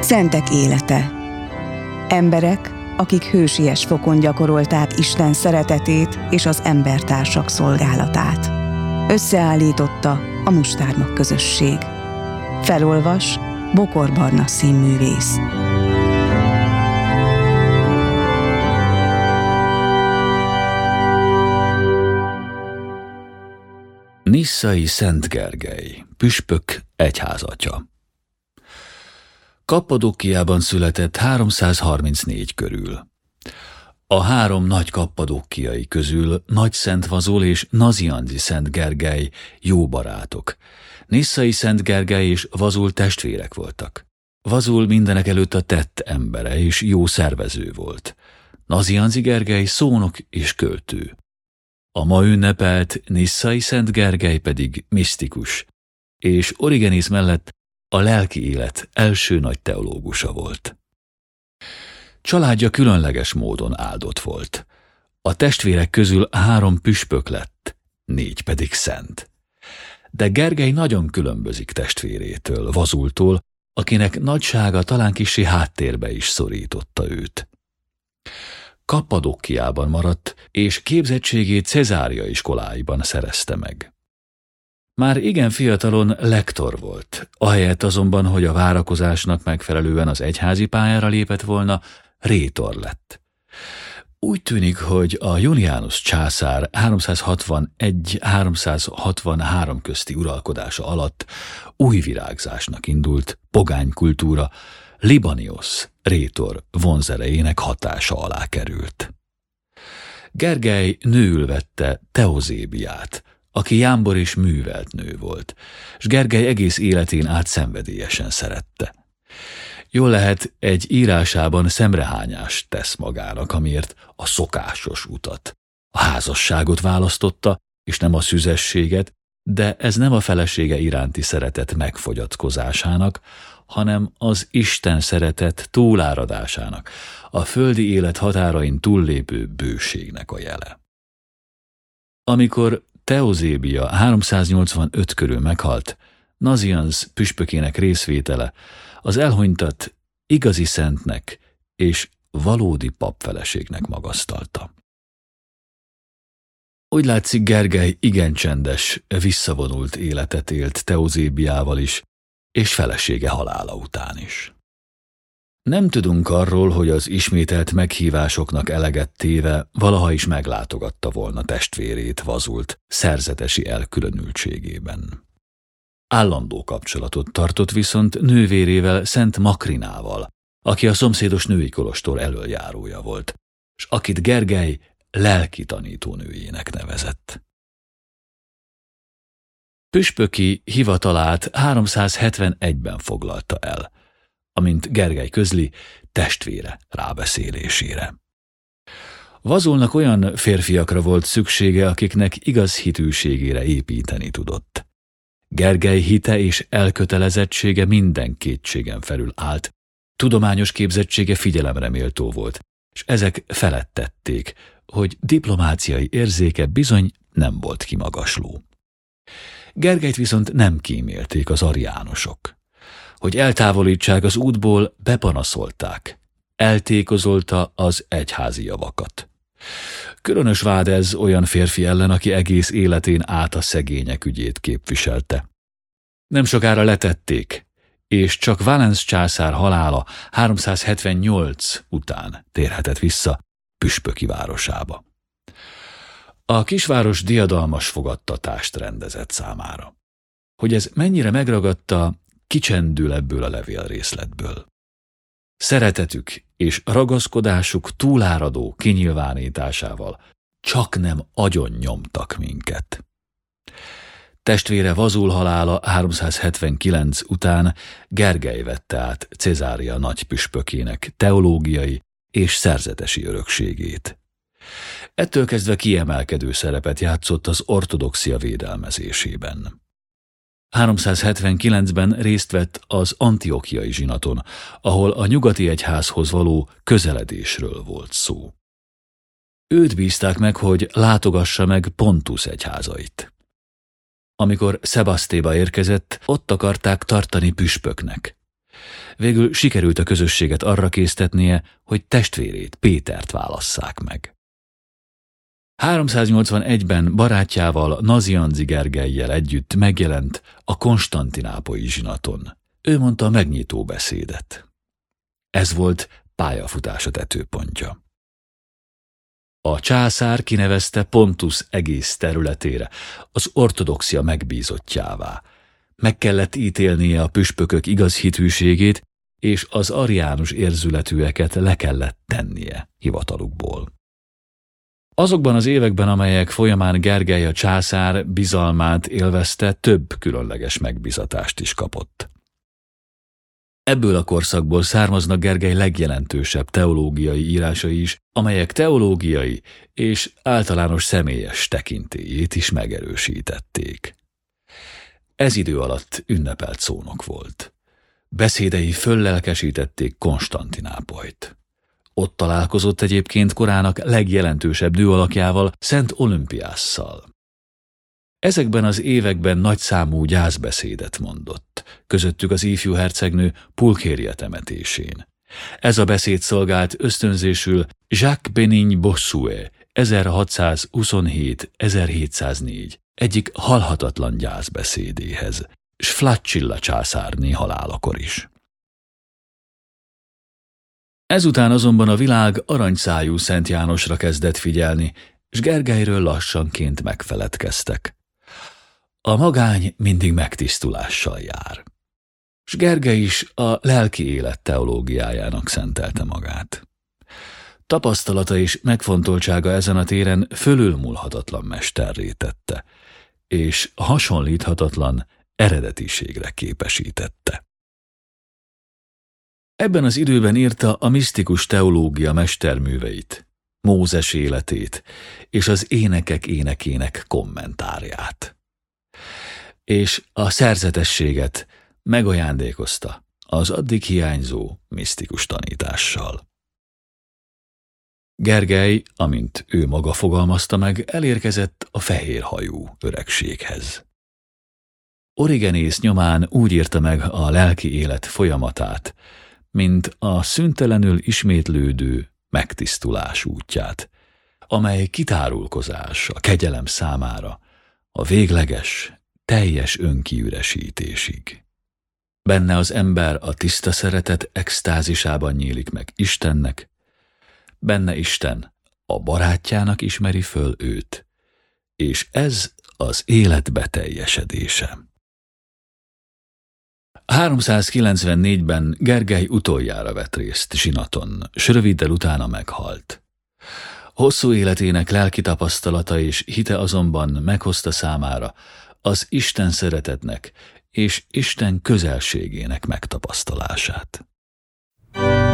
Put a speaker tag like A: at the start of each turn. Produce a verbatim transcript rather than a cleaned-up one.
A: Szentek élete. Emberek, akik hősies fokon gyakorolták Isten szeretetét és az embertársak szolgálatát. Összeállította a Mustármag közösség. Felolvas Bokor Barna színművész.
B: Nisszai Szent Gergely, püspök egyházatya. Kappadókiában született háromszázharmincnégy körül. A három nagy kappadókiai közül Nagyszent Vazul és Nazianzi Szent Gergely jó barátok. Nisszai Szent Gergely és Vazul testvérek voltak. Vazul mindenekelőtt a tett embere és jó szervező volt. Nazianzi Gergely szónok és költő. A ma ünnepelt Nisszai Szent Gergely pedig misztikus, és Origenész mellett a lelki élet első nagy teológusa volt. Családja különleges módon áldott volt. A testvérek közül három püspök lett, négy pedig szent. De Gergely nagyon különbözik testvérétől, Vazultól, akinek nagysága talán kissé háttérbe is szorította őt. Kappadókiában maradt, és képzettségét Cezária iskoláiban szerezte meg. Már igen fiatalon lektor volt, ahelyett azonban, hogy a várakozásnak megfelelően az egyházi pályára lépett volna, rétor lett. Úgy tűnik, hogy a Junianus császár háromszázhatvanegy-háromszázhatvanhárom közti uralkodása alatt új virágzásnak indult pogánykultúra, Libanios rétor vonzerejének hatása alá került. Gergely nőül vette Teozébiát, aki jámbor és művelt nő volt, s Gergely egész életén át szenvedélyesen szerette. Jól lehet, egy írásában szemrehányást tesz magának, amiért a szokásos utat, a házasságot választotta, és nem a szüzességet, de ez nem a felesége iránti szeretet megfogyatkozásának, hanem az Isten szeretet túláradásának, a földi élet határain túllépő bőségnek a jele. Amikor Teozébia háromszáznyolcvanöt körül meghalt, Nazianz püspökének részvétele az elhunytat igazi szentnek és valódi papfeleségnek magasztalta. Úgy látszik, Gergely igen csendes, visszavonult életet élt Teozébiával is, és felesége halála után is. Nem tudunk arról, hogy az ismételt meghívásoknak eleget téve valaha is meglátogatta volna testvérét, Vazult szerzetesi elkülönültségében. Állandó kapcsolatot tartott viszont nővérével, Szent Makrinával, aki a szomszédos női kolostor elöljárója volt, s akit Gergely lelki tanítónőjének nevezett. Püspöki hivatalát háromszázhetvenegyben foglalta el, amint Gergely közli, testvére rábeszélésére. Vazulnak olyan férfiakra volt szüksége, akiknek igaz hitűségére építeni tudott. Gergely hite és elkötelezettsége minden kétségen felül állt, tudományos képzettsége figyelemre méltó volt, és ezek felettették, hogy diplomáciai érzéke bizony nem volt kimagasló. Gergelyt viszont nem kímélték az ariánusok. Hogy eltávolítsák az útból, bepanaszolták. Eltékozolta az egyházi javakat. Különös vád ez olyan férfi ellen, aki egész életén át a szegények ügyét képviselte. Nem sokára letették, és csak Valens császár halála háromszázhetvennyolc után térhetett vissza püspöki városába. A kisváros diadalmas fogadtatást rendezett számára. Hogy ez mennyire megragadta, kicsendül ebből a levélrészletből. Szeretetük és ragaszkodásuk túláradó kinyilvánításával csak nem agyon nyomtak minket. Testvére Vazul halála háromszázhetvenkilenc után Gergely vette át Cezária nagypüspökének teológiai és szerzetesi örökségét. Ettől kezdve kiemelkedő szerepet játszott az ortodoxia védelmezésében. háromszázhetvenkilencben részt vett az antiochiai zsinaton, ahol a nyugati egyházhoz való közeledésről volt szó. Őt bízták meg, hogy látogassa meg Pontus egyházait. Amikor Szebasztéba érkezett, ott akarták tartani püspöknek. Végül sikerült a közösséget arra késztetnie, hogy testvérét, Pétert válasszák meg. háromszáznyolcvanegyben barátjával, Nazianzi Gergellyel együtt megjelent a konstantinápolyi zsinaton. Ő mondta a megnyitó beszédet. Ez volt pályafutása tetőpontja. A császár kinevezte Pontus egész területére az ortodoxia megbízottjává. Meg kellett ítélnie a püspökök igaz hitűségét, és az ariánus érzületűeket le kellett tennie hivatalukból. Azokban az években, amelyek folyamán Gergely a császár bizalmát élvezte, több különleges megbízatást is kapott. Ebből a korszakból származnak Gergely legjelentősebb teológiai írásai is, amelyek teológiai és általános személyes tekintélyét is megerősítették. Ez idő alatt ünnepelt szónok volt. Beszédei föllelkesítették Konstantinápolyt. Ott találkozott egyébként korának legjelentősebb dőalakjával, Szent Olympiasszal. Ezekben az években nagyszámú gyászbeszédet mondott, közöttük az ifjú hercegnő Pulchéria temetésén. Ez a beszéd szolgált ösztönzésül Jacques Bénigne Bossuet ezerhatszázhuszonhét ezerhétszáznégy egyik halhatatlan gyászbeszédéhez, s Flacilla császárné halálakor is. Ezután azonban a világ aranyszájú Szent Jánosra kezdett figyelni, s Gergelyről lassanként megfeledkeztek. A magány mindig megtisztulással jár. S Gergely is a lelki élet teológiájának szentelte magát. Tapasztalata és megfontoltsága ezen a téren fölülmúlhatatlan mesterré tette, és hasonlíthatatlan eredetiségre képesítette. Ebben az időben írta a misztikus teológia mesterműveit, Mózes életét és az énekek énekének kommentárját. És a szerzetességet megajándékozta az addig hiányzó misztikus tanítással. Gergely, amint ő maga fogalmazta meg, elérkezett a fehérhajú öregséghez. Origenész nyomán úgy írta meg a lelki élet folyamatát, mint a szüntelenül ismétlődő megtisztulás útját, amely kitárulkozás a kegyelem számára a végleges, teljes önkiüresítésig. Benne az ember a tiszta szeretet extázisában nyílik meg Istennek, benne Isten a barátjának ismeri föl őt, és ez az élet beteljesedése. háromszázkilencvennégyben Gergely utoljára vett részt zsinaton, s röviddel utána meghalt. Hosszú életének lelki tapasztalata és hite azonban meghozta számára az Isten szeretetnek és Isten közelségének megtapasztalását.